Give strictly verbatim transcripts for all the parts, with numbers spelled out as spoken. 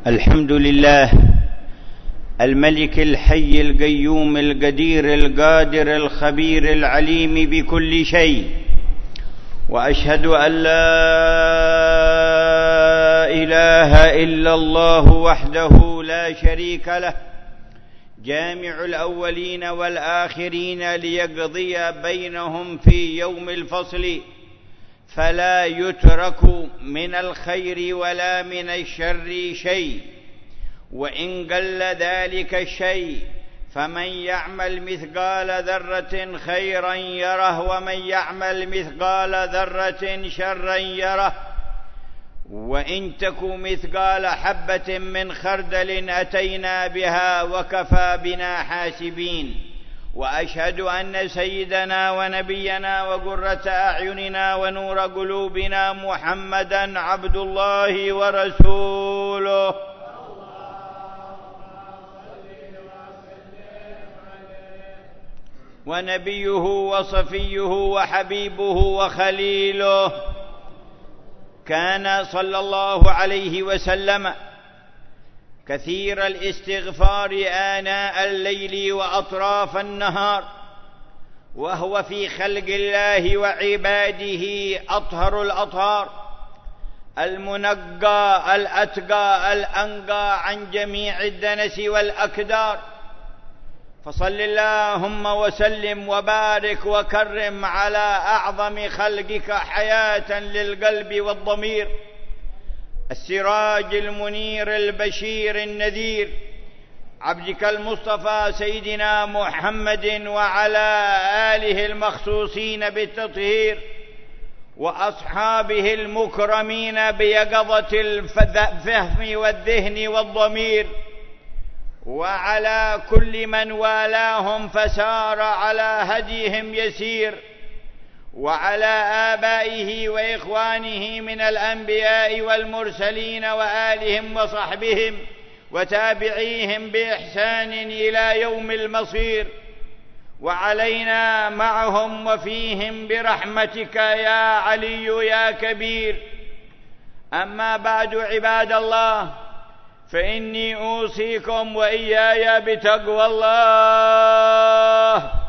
الحمد لله الملك الحي القيوم القدير القادر الخبير العليم بكل شيء، وأشهد أن لا إله إلا الله وحده لا شريك له، جامع الأولين والآخرين ليقضي بينهم في يوم الفصل، فلا يترك من الخير ولا من الشر شيء، وإن قل ذلك الشيء فمن يعمل مثقال ذرة خيرا يره، ومن يعمل مثقال ذرة شرا يره، وإن تك مثقال حبة من خردل أتينا بها وكفى بنا حاسبين. وأشهد أن سيدنا ونبينا وقرة أعيننا ونور قلوبنا محمدا عبد الله ورسوله، ونبيه وصفيه وحبيبه وخليله. كان صلى الله عليه وسلم كثير الاستغفار آناء الليل وأطراف النهار، وهو في خلق الله وعباده أطهر الأطهار، المنقى الأتقى الأنقى عن جميع الدنس والأكدار. فصل اللهم وسلم وبارك وكرم على أعظم خلقك حياة للقلب والضمير، السراج المنير البشير النذير، عبدك المصطفى سيدنا محمد وعلى آله المخصوصين بالتطهير، وأصحابه المكرمين بيقظة الفهم والذهن والضمير، وعلى كل من والاهم فسار على هديهم يسير، وعلى آبائه وإخوانه من الأنبياء والمرسلين وآلهم وصحبهم وتابعيهم بإحسان إلى يوم المصير، وعلينا معهم وفيهم برحمتك يا علي يا كبير. أما بعد عباد الله، فإني أوصيكم وإياي بتقوى الله،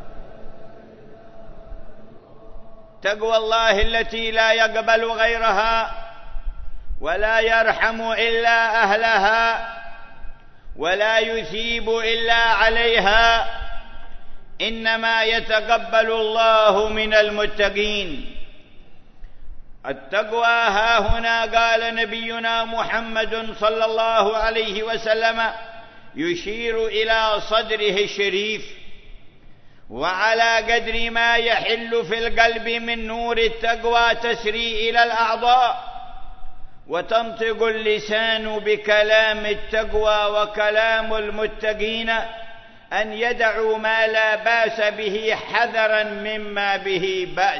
تقوى الله التي لا يقبل غيرها ولا يرحم إلا أهلها ولا يثيب إلا عليها، إنما يتقبل الله من المتقين. التقوى ها هنا قال نبينا محمد صلى الله عليه وسلم يشير إلى صدره الشريف، وعلى قدر ما يحل في القلب من نور التقوى تسري إلى الأعضاء، وتنطق اللسان بكلام التقوى. وكلام المتقين أن يدعوا ما لا باس به حذرا مما به بأس.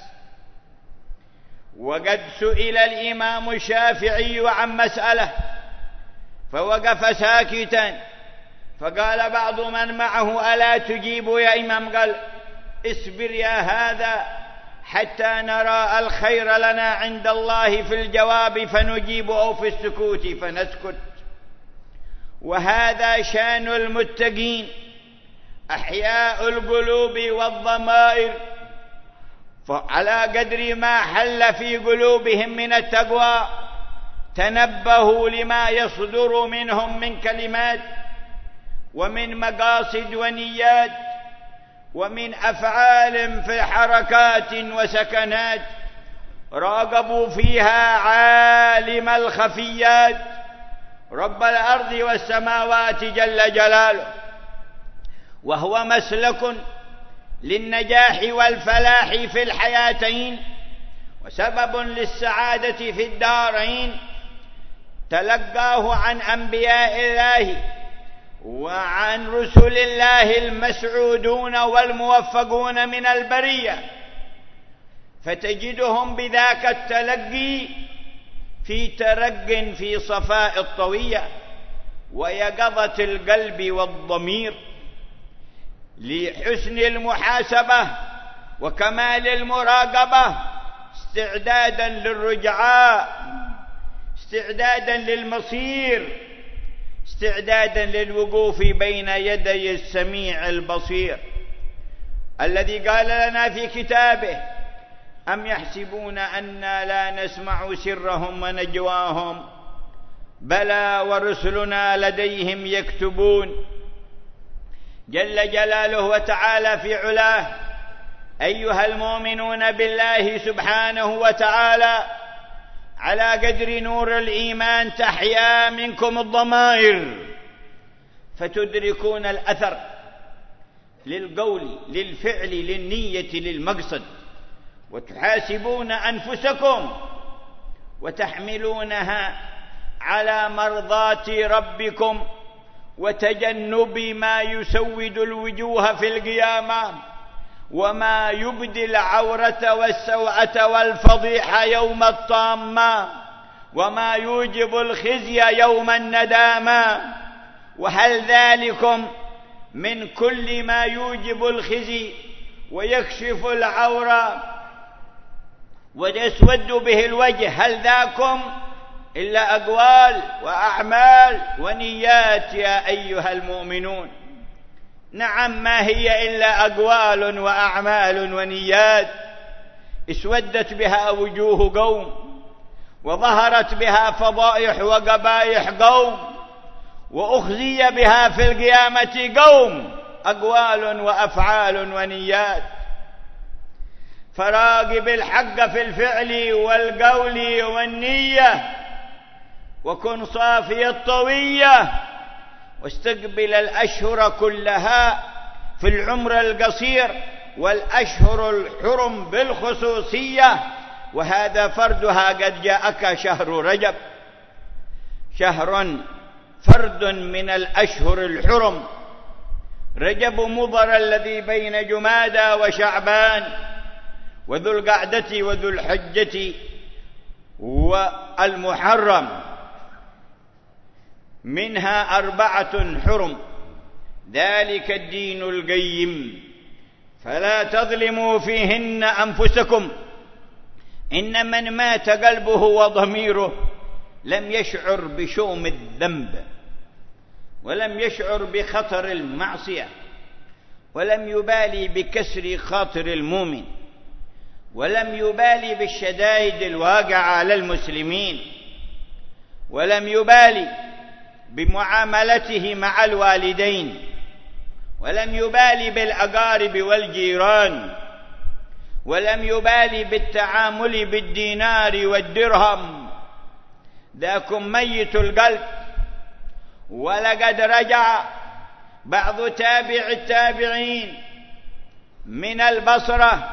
وقد سئل الإمام الشافعي عن مسألة فوقف ساكتا، فقال بعض من معه ألا تجيب يا إمام؟ قال اصبر يا هذا حتى نرى الخير لنا عند الله في الجواب فنجيب، أو في السكوت فنسكت. وهذا شان المتقين، أحياء القلوب والضمائر، فعلى قدر ما حل في قلوبهم من التقوى تنبهوا لما يصدر منهم من كلمات ومن مقاصد ونيات ومن أفعال في حركات وسكنات، راقبوا فيها عالم الخفيات رب الأرض والسماوات جل جلاله، وهو مسلك للنجاح والفلاح في الحياتين وسبب للسعادة في الدارين. تلقاه عن أنبياء الله وعن رسل الله المسعودون والموفقون من البرية، فتجدهم بذاك التلقي في ترق في صفاء الطوية ويقظة القلب والضمير، لحسن المحاسبة وكمال المراقبة، استعدادا للرجعاء، استعدادا للمصير، استعدادا للوقوف بين يدي السميع البصير الذي قال لنا في كتابه: أم يحسبون أنا لا نسمع سرهم ونجواهم بلى ورسلنا لديهم يكتبون. جل جلاله وتعالى في علاه: أيها المؤمنون بالله سبحانه وتعالى، على قدر نور الإيمان تحيا منكم الضمائر فتدركون الأثر للقول للفعل للنية للمقصد، وتحاسبون أنفسكم وتحملونها على مرضاة ربكم وتجنب ما يسود الوجوه في القيامة وما يبدي العورة والسوءة والفضيحة يوم الطامة وما يوجب الخزي يوم الندامة. وهل ذلكم من كل ما يوجب الخزي ويكشف العورة ويسود به الوجه، هل ذاكم إلا أقوال وأعمال ونيات يا أيها المؤمنون؟ نعم، ما هي إلا أقوال وأعمال ونيات اسودت بها وجوه قوم، وظهرت بها فضائح وقبائح قوم، وأخزي بها في القيامة قوم، أقوال وأفعال ونيات. فراقب الحق في الفعل والقول والنية، وكن صافي الطوية، واستقبل الأشهر كلها في العمر القصير والأشهر الحرم بالخصوصية، وهذا فردها قد جاءك شهر رجب، شهر فرد من الأشهر الحرم، رجب مضر الذي بين جمادى وشعبان وذو القعدة وذو الحجة والمحرم، منها أربعة حرم، ذلك الدين القيم، فلا تظلموا فيهن أنفسكم، إن من مات قلبه وضميره لم يشعر بشؤم الذنب، ولم يشعر بخطر المعصية، ولم يبالي بكسر خاطر المؤمن، ولم يبالي بالشدائد الواقعة على المسلمين، ولم يبالي بمعاملته مع الوالدين، ولم يبالي بالأقارب والجيران، ولم يبالي بالتعامل بالدينار والدرهم. ذاكم ميت القلب. ولقد رجع بعض تابع التابعين من البصرة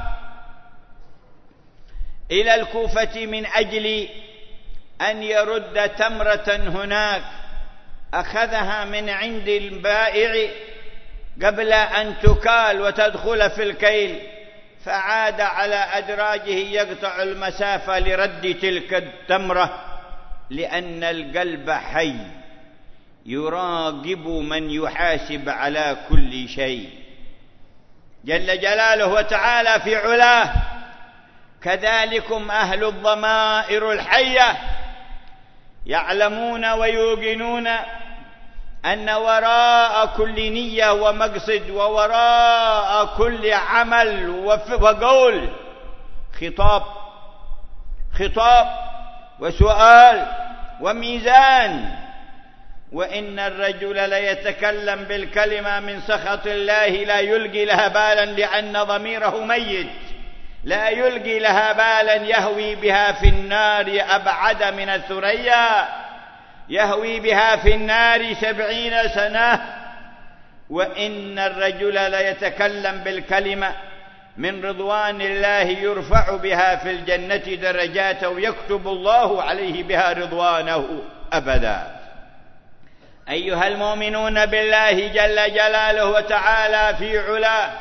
إلى الكوفة من أجل أن يرد تمرة هناك أخذها من عند البائع قبل أن تكال وتدخل في الكيل، فعاد على أدراجه يقطع المسافة لرد تلك التمرة، لأن القلب حي يراقب من يحاسب على كل شيء جل جلاله وتعالى في علاه. كذلكم أهل الضمائر الحية يعلمون ويوقنون أن وراء كل نية ومقصد ووراء كل عمل وقول خطاب خطاب وسؤال وميزان. وإن الرجل ليتكلم بالكلمة من سخط الله لا يلقي لها بالا، لأن ضميره ميت، لا يلقي لها بالا، يهوي بها في النار أبعد من الثريا، يهوي بها في النار سبعين سنة. وإن الرجل ليتكلم بالكلمة من رضوان الله يرفع بها في الجنة درجات ويكتب الله عليه بها رضوانه أبدا. أيها المؤمنون بالله جل جلاله وتعالى في علاه،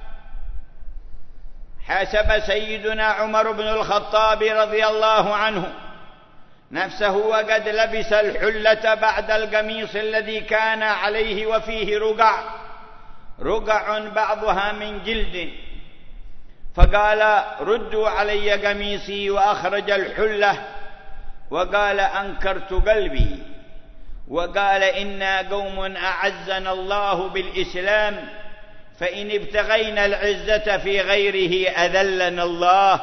حسب سيدنا عمر بن الخطاب رضي الله عنه نفسه وقد لبس الحلة بعد القميص الذي كان عليه وفيه رقع رقع بعضها من جلد، فقال: ردوا علي قميصي، وأخرج الحلة وقال أنكرت قلبي، وقال إنا قوم أعزنا الله بالإسلام فإن ابتغينا العزة في غيره أذلنا الله،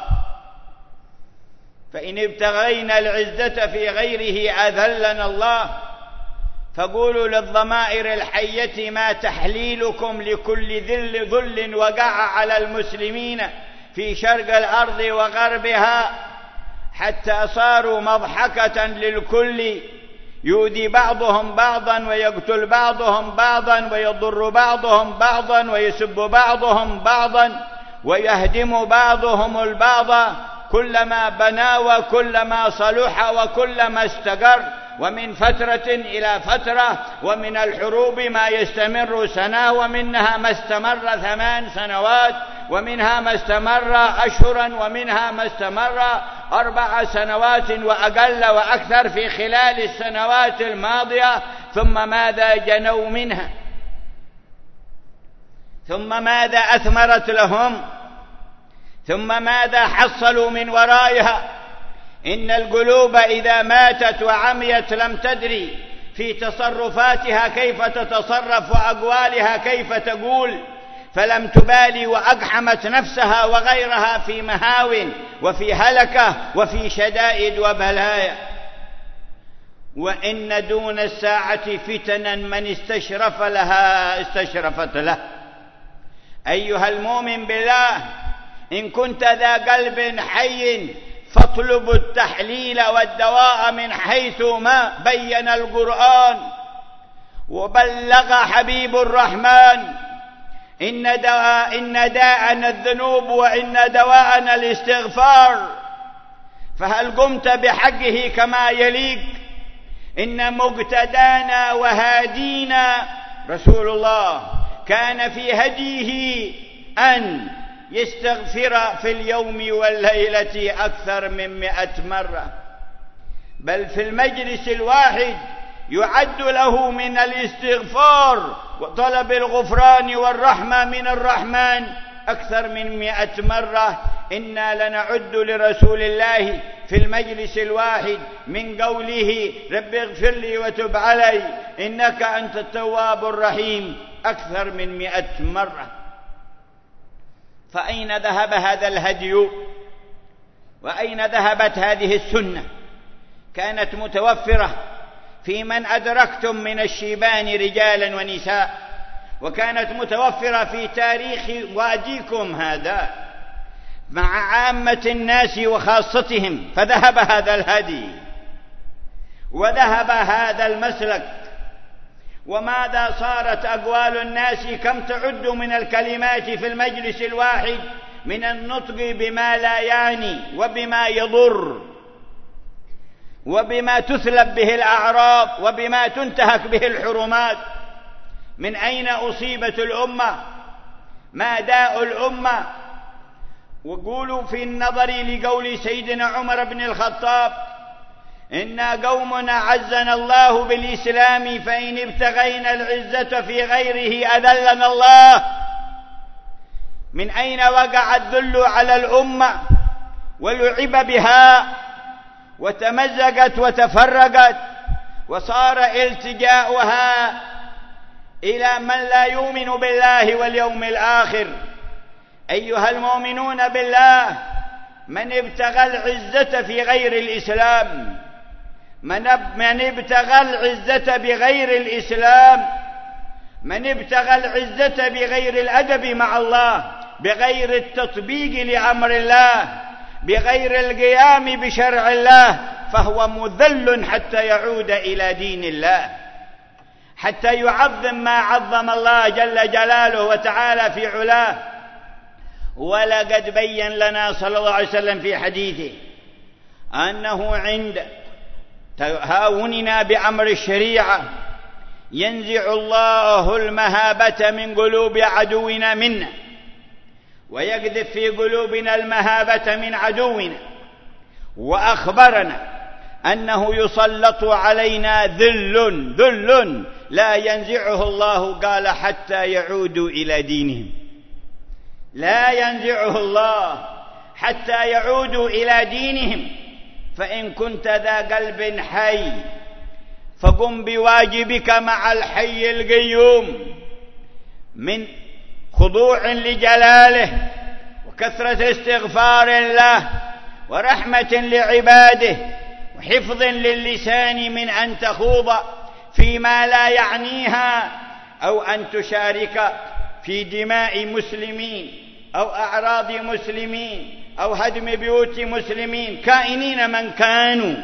فإن ابتغينا العزة في غيره أذلنا الله. فقولوا للضمائر الحية ما تحليلكم لكل ذل ذل وقع على المسلمين في شرق الأرض وغربها، حتى صاروا مضحكة للكل، يؤذي بعضهم بعضا ويقتل بعضهم بعضا ويضر بعضهم بعضا ويسب بعضهم بعضا ويهدم بعضهم البعض، كلما بنى وكلما صلح وكلما استقر، ومن فترة إلى فترة، ومن الحروب ما يستمر سنة، ومنها ما استمر ثمان سنوات، ومنها ما استمر أشهرا، ومنها ما استمر أربع سنوات وأقل وأكثر في خلال السنوات الماضية. ثم ماذا جنوا منها؟ ثم ماذا أثمرت لهم؟ ثم ماذا حصلوا من ورائها؟ إن القلوب إذا ماتت وعميت لم تدري في تصرفاتها كيف تتصرف وأقوالها كيف تقول، فلم تبالي وأقحمت نفسها وغيرها في مهاو وفي هلكة وفي شدائد وبلايا. وإن دون الساعة فتنا من استشرف لها استشرفت له. أيها المؤمن بالله، إن كنت ذا قلب حي فاطلب التحليل والدواء من حيث ما بين القرآن وبلغ حبيب الرحمن. إن دواء إن داءنا الذنوب وإن دواءنا الاستغفار، فهل قمت بحقه كما يليق؟ إن مقتدانا وهادينا رسول الله كان في هديه أن يستغفر في اليوم والليلة أكثر من مئة مرة، بل في المجلس الواحد يعد له من الاستغفار وطلب الغفران والرحمة من الرحمن أكثر من مئة مرة. إنا لنعد لرسول الله في المجلس الواحد من قوله رب اغفر لي وتب علي إنك أنت التواب الرحيم أكثر من مئة مرة. فأين ذهب هذا الهدي؟ وأين ذهبت هذه السنة؟ كانت متوفرة في من أدركتم من الشيبان رجالا ونساء، وكانت متوفرة في تاريخ واديكم هذا مع عامة الناس وخاصتهم، فذهب هذا الهدي وذهب هذا المسلك. وماذا صارت أقوال الناس؟ كم تعد من الكلمات في المجلس الواحد من النطق بما لا يعني وبما يضر وبما تثلب به الأعراض وبما تنتهك به الحرمات. من أين أصيبت الأمة؟ ما داء الأمة؟ وقولوا في النظر لقول سيدنا عمر بن الخطاب إنا قوم أعزنا الله بالإسلام فإن ابتغينا العزة في غيره أذلنا الله. من أين وقع الذل على الأمة ولعب بها وتمزقت وتفرقت وصار التجاؤها إلى من لا يؤمن بالله واليوم الآخر؟ أيها المؤمنون بالله، من ابتغى العزة في غير الإسلام، من ابتغى العزة بغير الإسلام، من ابتغى العزة بغير الأدب مع الله، بغير التطبيق لأمر الله، بغير القيام بشرع الله، فهو مذل حتى يعود إلى دين الله، حتى يعظم ما عظم الله جل جلاله وتعالى في علاه. ولقد بين لنا صلى الله عليه وسلم في حديثه أنه عند تهاوننا بأمر الشريعة ينزع الله المهابة من قلوب عدونا منا ويقذف في قلوبنا المهابة من عدونا، وأخبرنا أنه يسلط علينا ذل ذل لا ينزعه الله، قال حتى يعودوا إلى دينهم. لا ينزعه الله حتى يعودوا إلى دينهم. فإن كنت ذا قلب حي فقم بواجبك مع الحي القيوم من خضوع لجلاله وكثرة استغفار له ورحمة لعباده وحفظ للسان من أن تخوض فيما لا يعنيها أو أن تشارك في دماء مسلمين أو أعراض مسلمين أو هدم بيوت مسلمين كائنين من كانوا،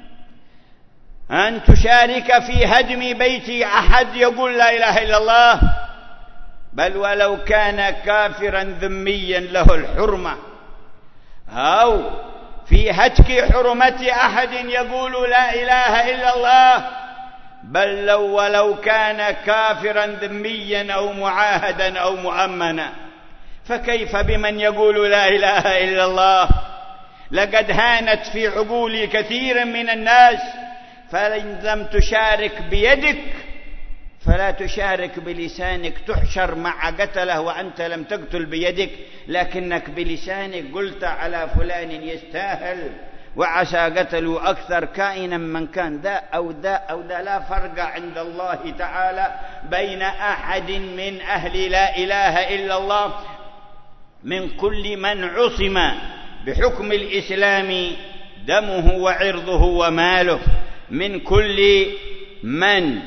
أن تشارك في هدم بيت أحد يقول لا إله إلا الله، بل ولو كان كافرا ذميا له الحرمة، أو في هتك حرمة أحد يقول لا إله إلا الله، بل لو ولو كان كافرا ذميا أو معاهدا أو مؤمنا، فكيف بمن يقول لا إله إلا الله؟ لقد هانت في عقول كثير من الناس، فإن لم تشارك بيدك فلا تشارك بلسانك، تحشر مع قتله وأنت لم تقتل بيدك، لكنك بلسانك قلت على فلان يستاهل وعسى قتلوا أكثر كائنا من كان، ذا أو ذا أو ذا، لا فرق عند الله تعالى بين أحد من أهل لا إله إلا الله من كل من عصم بحكم الإسلام دمه وعرضه وماله، من كل من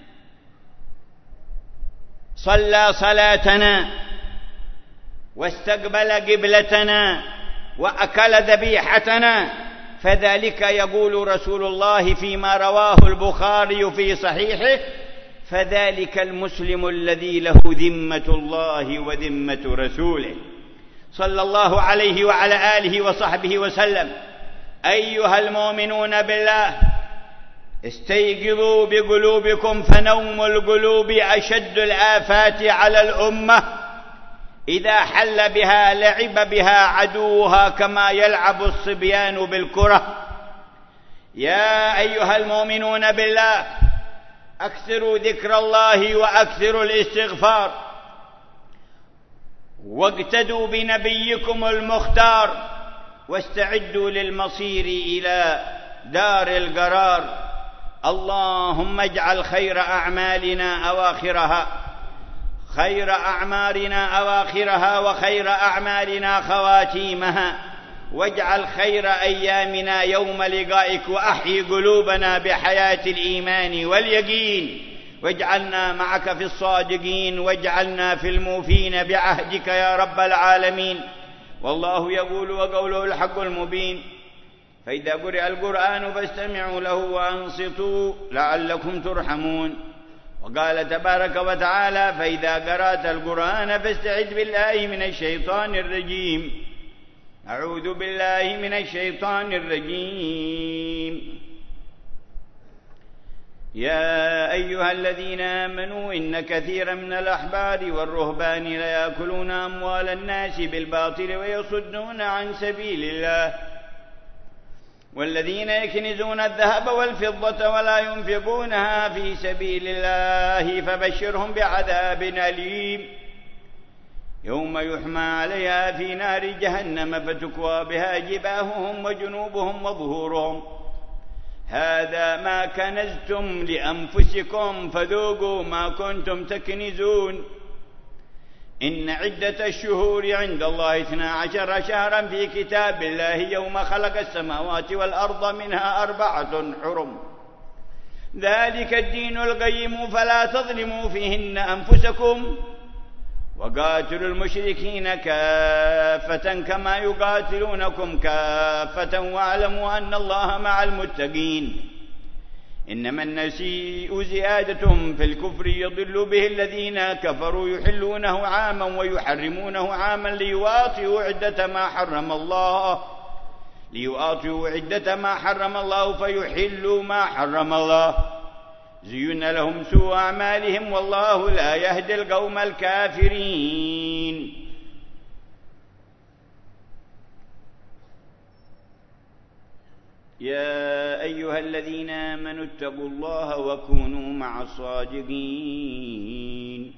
صلى صلاتنا واستقبل قبلتنا وأكل ذبيحتنا، فذلك يقول رسول الله فيما رواه البخاري في صحيحه: فذلك المسلم الذي له ذمة الله وذمة رسوله صلى الله عليه وعلى آله وصحبه وسلم. أيها المؤمنون بالله، استيقظوا بقلوبكم، فنوم القلوب أشد الآفات على الأمة، إذا حل بها لعب بها عدوها كما يلعب الصبيان بالكرة. يا أيها المؤمنون بالله، أكثروا ذكر الله وأكثروا الاستغفار، واقتدوا بنبيكم المختار، واستعدوا للمصير إلى دار القرار. اللهم اجعل خير أعمالنا أواخرها، خير أعمارنا أواخرها، وخير أعمالنا خواتيمها، واجعل خير أيامنا يوم لقائك، وأحيي قلوبنا بحياة الإيمان واليقين، واجعلنا معك في الصادقين، واجعلنا في الموفين بعهدك يا رب العالمين. والله يقول وقوله الحق المبين: فإذا قرئ القرآن فاستمعوا له وأنصتوا لعلكم ترحمون. وقال تبارك وتعالى: فإذا قرأت القرآن فاستعذ بالله من الشيطان الرجيم. أعوذ بالله من الشيطان الرجيم. يا أيها الذين آمنوا إن كثيرا من الأحبار والرهبان ليأكلون أموال الناس بالباطل ويصدون عن سبيل الله، والذين يكنزون الذهب والفضة ولا ينفقونها في سبيل الله فبشرهم بعذاب أليم، يوم يحمى عليها في نار جهنم فتكوى بها جباههم وجنوبهم وظهورهم، هذا ما كنزتم لأنفسكم فذوقوا ما كنتم تكنزون. إن عدة الشهور عند الله اثنا عشر شهرا في كتاب الله يوم خلق السماوات والأرض منها أربعة حرم، ذلك الدين القيم فلا تظلموا فيهن أنفسكم، وقاتلوا المشركين كافة كما يقاتلونكم كافة، واعلموا أن الله مع المتقين. إنما النسيء زيادة في الكفر يضل به الذين كفروا يحلونه عاما ويحرمونه عاما ليواطئوا عدة ما حرم الله ليواطئوا عدة ما حرم الله فيحلوا ما حرم الله، زين لهم سوء أعمالهم والله لا يهدي القوم الكافرين. يا أيها الذين آمنوا اتقوا الله وكونوا مع الصادقين.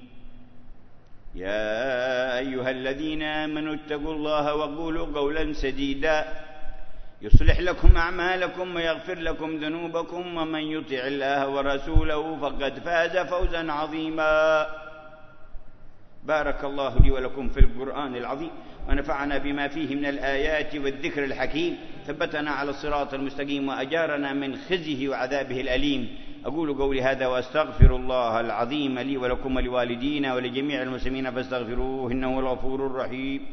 يا أيها الذين آمنوا اتقوا الله وقولوا قولا سديدا يصلح لكم أعمالكم ويغفر لكم ذنوبكم، ومن يطع الله ورسوله فقد فاز فوزا عظيما. بارك الله لي ولكم في القرآن العظيم، ونفعنا بما فيه من الآيات والذكر الحكيم، ثبتنا على الصراط المستقيم، وأجارنا من خزيه وعذابه الأليم. أقول قولي هذا وأستغفر الله العظيم لي ولكم ولوالدينا ولجميع المسلمين فاستغفروه إنه هو الغفور الرحيم.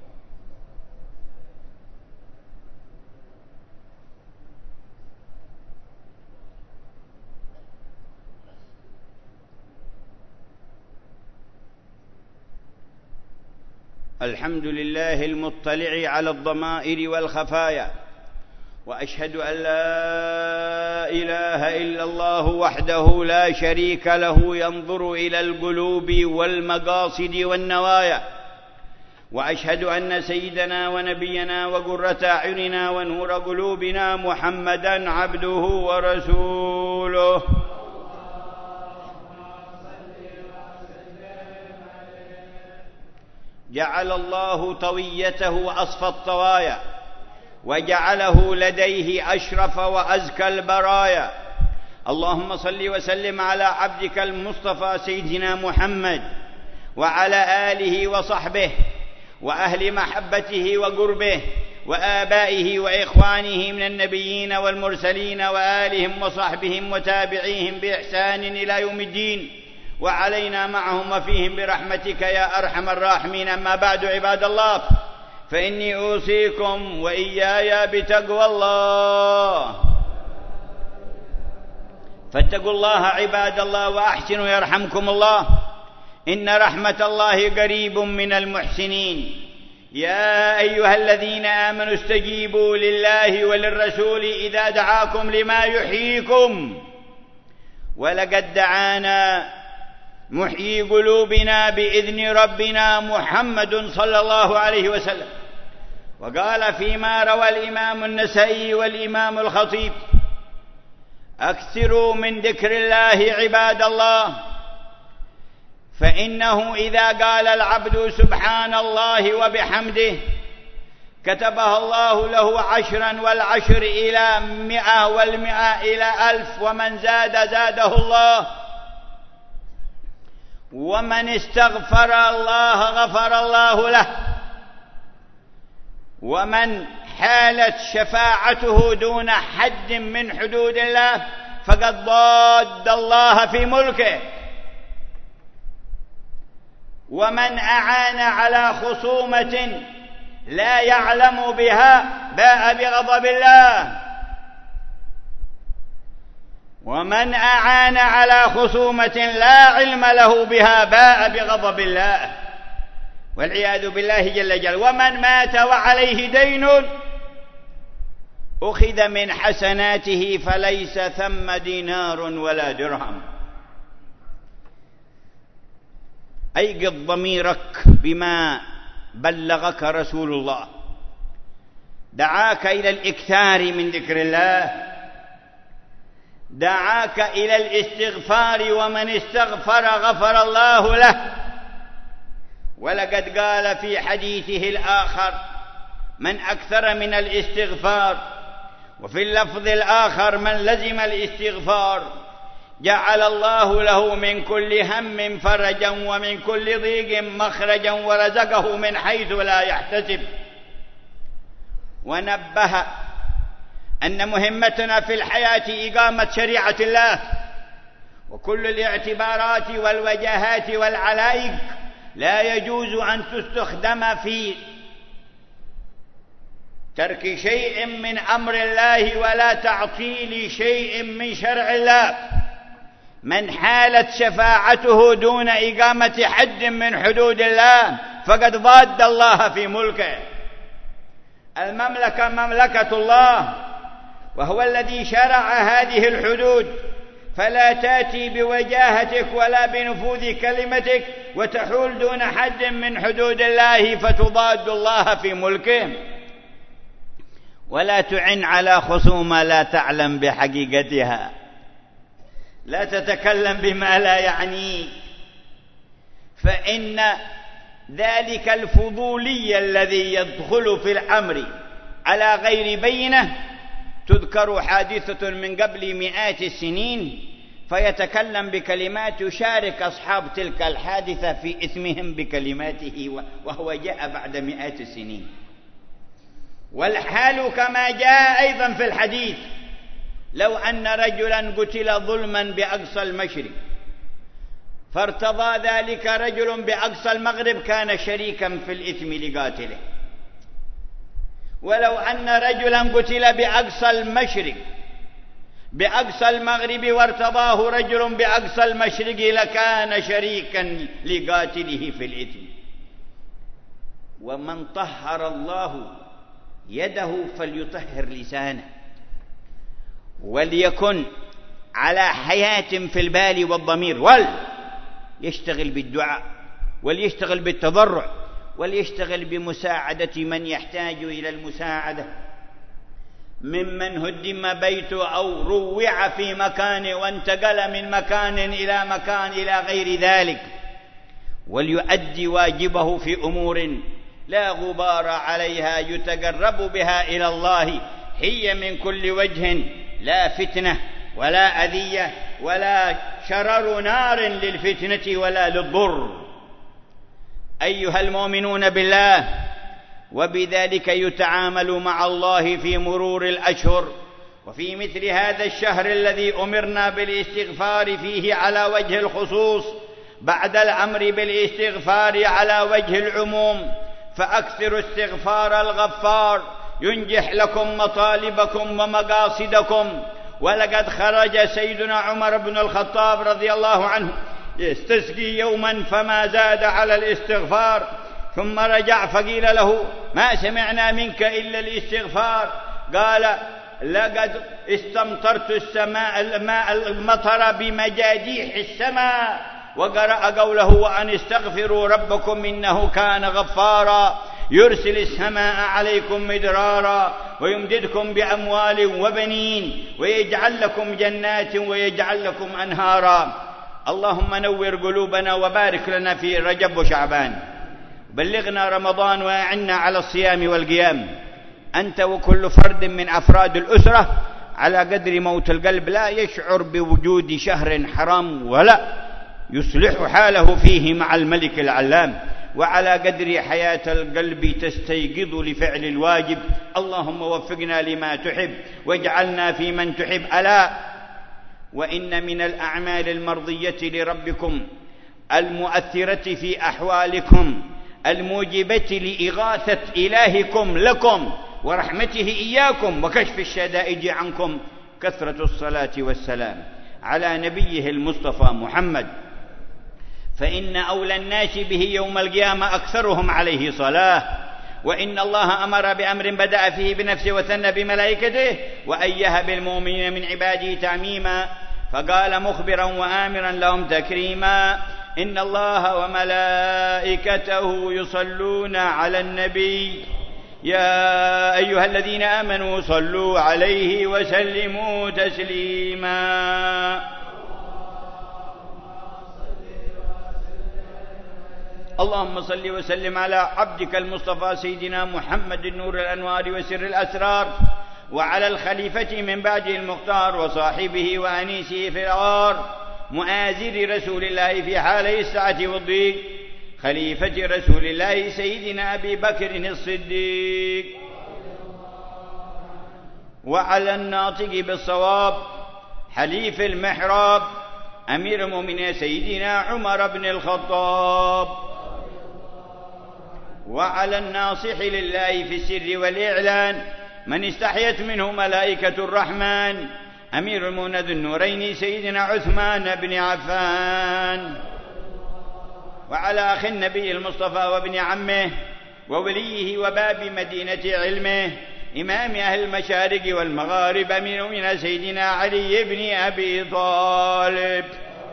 الحمد لله المطلع على الضمائر والخفايا، وأشهد أن لا إله إلا الله وحده لا شريك له ينظر إلى القلوب والمقاصد والنوايا، وأشهد أن سيدنا ونبينا وقرة أعيننا ونور قلوبنا محمدًا عبده ورسوله. جعل الله طويته وأصفى الطوايا، وجعله لديه أشرف وأزكى البرايا. اللهم صل وسلم على عبدك المصطفى سيدنا محمد وعلى آله وصحبه وأهل محبته وقربه وآبائه وإخوانه من النبيين والمرسلين وآلهم وصحبهم وتابعيهم بإحسان إلى يوم الدين، وعلينا معهم وفيهم برحمتك يا أرحم الراحمين. أما بعد، عباد الله، فإني أوصيكم وإياي بتقوى الله. فاتقوا الله عباد الله وأحسنوا يرحمكم الله، إن رحمة الله قريب من المحسنين. يا أيها الذين آمنوا استجيبوا لله وللرسول إذا دعاكم لما يحييكم، ولقد دعانا محيي قلوبنا بإذن ربنا محمد صلى الله عليه وسلم. وقال فيما روى الإمام النسائي والإمام الخطيب: أكثروا من ذكر الله عباد الله، فإنه إذا قال العبد سبحان الله وبحمده كتبها الله له عشرا، والعشر إلى مئة، والمئة إلى ألف، ومن زاد زاده الله، ومن استغفر الله غفر الله له، ومن حالت شفاعته دون حد من حدود الله فقد ضاد الله في ملكه، ومن أعان على خصومة لا يعلم بها باء بغضب الله، ومن أعان على خصومة لا علم له بها باء بغضب الله والعياذ بالله جل جلاله. ومن مات وعليه دين أخذ من حسناته فليس ثم دينار ولا درهم. أيقظ ضميرك بما بلغك رسول الله، دعاك إلى الإكثار من ذكر الله، دعاك إلى الاستغفار، ومن استغفر غفر الله له. ولقد قال في حديثه الآخر: من أكثر من الاستغفار، وفي اللفظ الآخر: من لزم الاستغفار جعل الله له من كل هم فرجا، ومن كل ضيق مخرجا، ورزقه من حيث لا يحتسب. ونبه أن مهمتنا في الحياة إقامة شريعة الله، وكل الاعتبارات والوجهات والعلائق لا يجوز أن تستخدم في ترك شيء من أمر الله ولا تعطيل شيء من شرع الله. من حالت شفاعته دون إقامة حد من حدود الله فقد ضاد الله في ملكه. المملكة مملكة الله، وهو الذي شرع هذه الحدود، فلا تأتي بوجاهتك ولا بنفوذ كلمتك وتحول دون حد من حدود الله فتضاد الله في ملكه. ولا تعن على خصومة لا تعلم بحقيقتها، لا تتكلم بما لا يعنيك، فإن ذلك الفضولي الذي يدخل في الأمر على غير بينة تذكر حادثة من قبل مئات السنين فيتكلم بكلمات يشارك أصحاب تلك الحادثة في إثمهم بكلماته وهو جاء بعد مئات السنين. والحال كما جاء أيضا في الحديث: لو أن رجلا قتل ظلما بأقصى المشرق فارتضى ذلك رجل بأقصى المغرب كان شريكا في الإثم لقاتله. ولو أن رجلا قتل بأقصى المشرق بأقصى المغرب وارتضاه رجل بأقصى المشرق لكان شريكا لقاتله في الإثم. ومن طهر الله يده فليطهر لسانه، وليكن على حياة في البال والضمير، وليشتغل بالدعاء وليشتغل بالتضرع وليشتغل بمساعدة من يحتاج إلى المساعدة، ممن هدم بيته أو روع في مكان وانتقل من مكان إلى مكان إلى غير ذلك، وليؤدي واجبه في أمور لا غبار عليها يتقرب بها إلى الله هي من كل وجه، لا فتنة ولا أذية ولا شرر نار للفتنة ولا للضر. أيها المؤمنون بالله، وبذلك يتعامل مع الله في مرور الأشهر، وفي مثل هذا الشهر الذي أمرنا بالاستغفار فيه على وجه الخصوص بعد الأمر بالاستغفار على وجه العموم، فأكثروا استغفار الغفار ينجح لكم مطالبكم ومقاصدكم. ولقد خرج سيدنا عمر بن الخطاب رضي الله عنه يستسقي يوما فما زاد على الاستغفار، ثم رجع فقيل له: ما سمعنا منك إلا الاستغفار. قال: لقد استمطرت السماء الماء المطر بمجاديح السماء. وقرأ قوله: وأن استغفروا ربكم إنه كان غفارا يرسل السماء عليكم مدرارا ويمددكم بأموال وبنين ويجعل لكم جنات ويجعل لكم أنهارا. اللهم نور قلوبنا وبارك لنا في رجب وشعبان، بلغنا رمضان وأعنا على الصيام والقيام. أنت وكل فرد من أفراد الأسرة على قدر موت القلب لا يشعر بوجود شهر حرام ولا يصلح حاله فيه مع الملك العلام، وعلى قدر حياة القلب تستيقظ لفعل الواجب. اللهم وفقنا لما تحب واجعلنا في من تحب. ألا وإن من الأعمال المرضية لربكم المؤثرة في أحوالكم الموجبة لإغاثة إلهكم لكم ورحمته إياكم وكشف الشدائد عنكم كثرة الصلاة والسلام على نبيه المصطفى محمد، فإن أولى الناس به يوم القيامة أكثرهم عليه صلاة. وإن الله أمر بأمر بدأ فيه بنفسه وثنى بملائكته وأيه بالمؤمنين من عباده تعميما، فقال مخبرا وآمرا لهم تكريما: إن الله وملائكته يصلون على النبي يا أيها الذين آمنوا صلوا عليه وسلموا تسليما. اللهم صل وسلم على عبدك المصطفى سيدنا محمد نور الأنوار وسر الأسرار، وعلى الخليفة من بعده المختار وصاحبه وأنيسه في الغار، مؤازر رسول الله في حالي السعة والضيق، خليفة رسول الله سيدنا أبي بكر الصديق، وعلى الناطق بالصواب حليف المحراب أمير المؤمنين سيدنا عمر بن الخطاب، وعلى الناصح لله في السر والإعلان من استحيت منه ملائكة الرحمن أمير المؤمنين ذو النورين سيدنا عثمان بن عفان، وعلى أخي النبي المصطفى وابن عمه ووليه وباب مدينة علمه إمام أهل المشارق والمغارب أمير المؤمنين سيدنا علي بن أبي طالب،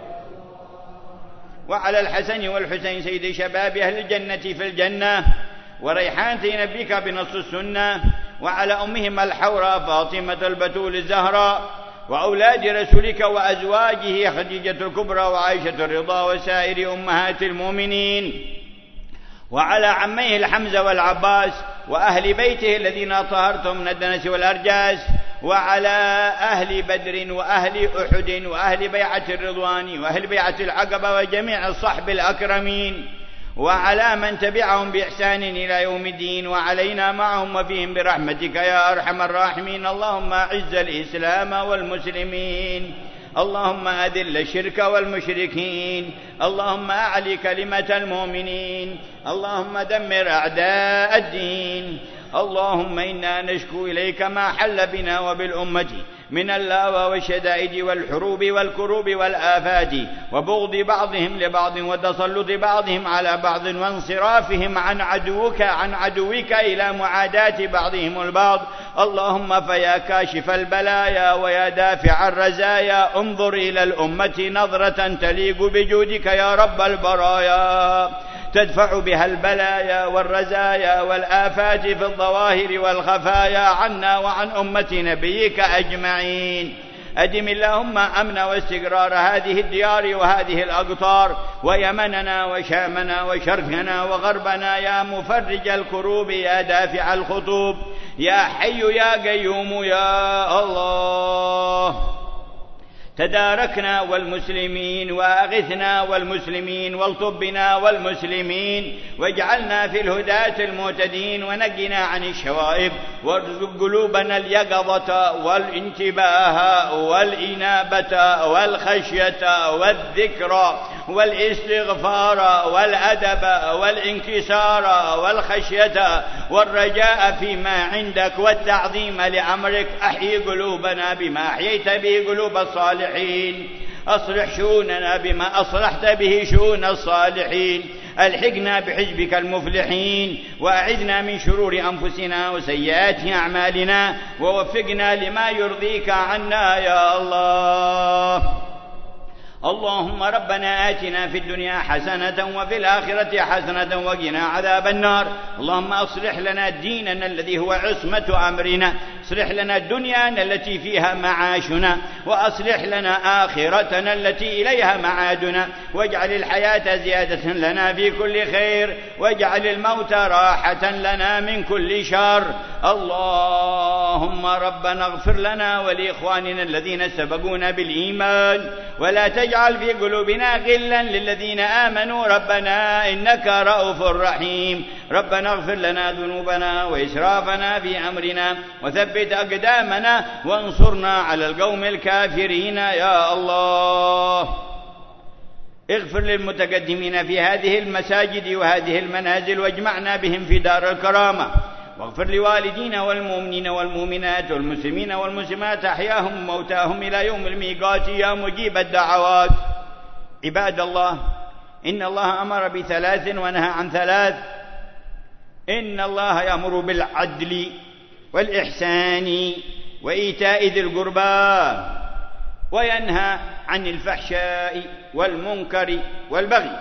وعلى الحسن والحسين سيد شباب أهل الجنة في الجنة وريحانة نبيك بنص السنة، وعلى أمهم الحوراء فاطمة البتول الزهراء وأولاد رسولك وأزواجه خديجة الكبرى وعائشة الرضا وسائر أمهات المؤمنين، وعلى عميه الحمزة والعباس وأهل بيته الذين طهرتم من الدنس والأرجاس، وعلى أهل بدر وأهل أحد وأهل بيعة الرضوان وأهل بيعة العقبة وجميع الصحب الأكرمين، وعلى من تبعهم بإحسان إلى يوم الدين، وعلينا معهم وفيهم برحمتك يا أرحم الراحمين. اللهم أعز الإسلام والمسلمين، اللهم أذل الشرك والمشركين، اللهم أعلي كلمة المؤمنين، اللهم دمر أعداء الدين. اللهم إنا نشكو إليك ما حل بنا وبالأمة من اللأوى والشدائد والحروب والكروب والآفات، وبغض بعضهم لبعض وتسلط بعضهم على بعض وانصرافهم عن عدوك عن عدوك إلى معاداة بعضهم البعض. اللهم فيا كاشف البلايا ويا دافع الرزايا انظر إلى الأمة نظرة تليق بجودك يا رب البرايا، تدفع بها البلايا والرزايا والآفات في الظواهر والخفايا عنا وعن أمة نبيك أجمعين. أدم اللهم أمن واستقرار هذه الديار وهذه الأقطار، ويمننا وشامنا وشرقنا وغربنا، يا مفرج الكروب يا دافع الخطوب، يا حي يا قيوم يا الله. تداركنا والمسلمين، وأغثنا والمسلمين، والطب بنا والمسلمين، واجعلنا في الهداة المهتدين، ونقنا عن الشوائب، وارزق قلوبنا اليقظة والانتباه والإنابة والخشية والذكر والاستغفار والأدب والانكسار والخشية والرجاء فيما عندك والتعظيم لأمرك. أحيي قلوبنا بما أحييت به قلوب الصالحين، أصلح شؤوننا بما أصلحت به شؤون الصالحين، ألحقنا بحزبك المفلحين، وأعذنا من شرور أنفسنا وسيئات أعمالنا، ووفقنا لما يرضيك عنا يا الله. اللهم ربنا آتنا في الدنيا حسنة وفي الآخرة حسنة وقنا عذاب النار. اللهم أصلح لنا ديننا الذي هو عصمة أمرنا، أصلح لنا دنيانا التي فيها معاشنا، وأصلح لنا آخرتنا التي إليها معادنا، واجعل الحياة زيادة لنا في كل خير، واجعل الموت راحة لنا من كل شر. اللهم ربنا اغفر لنا ولإخواننا الذين سبقونا بالإيمان، ولا تجعل في قلوبنا غلا للذين آمنوا ربنا إنك رؤوف رحيم. ربنا اغفر لنا ذنوبنا وإسرافنا في أمرنا، وثبت أقدامنا وانصرنا على القوم الكافرين يا الله. اغفر للمتقدمين في هذه المساجد وهذه المنازل، واجمعنا بهم في دار الكرامة، واغفر لوالدينا والمؤمنين والمؤمنات والمسلمين والمسلمات أحياهم وموتاهم إلى يوم الميقات يا مجيب الدعوات. عباد الله، إن الله أمر بثلاث ونهى عن ثلاث. إن الله يأمر بالعدل والإحسان وإيتاء ذي القربى، وينهى عن الفحشاء والمنكر والبغي،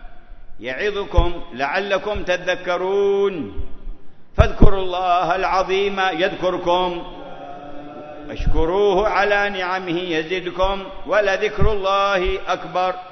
يعظكم لعلكم تذكرون. فاذكروا الله العظيم يذكركم، واشكروه على نعمه يزدكم، ولذكر الله أكبر.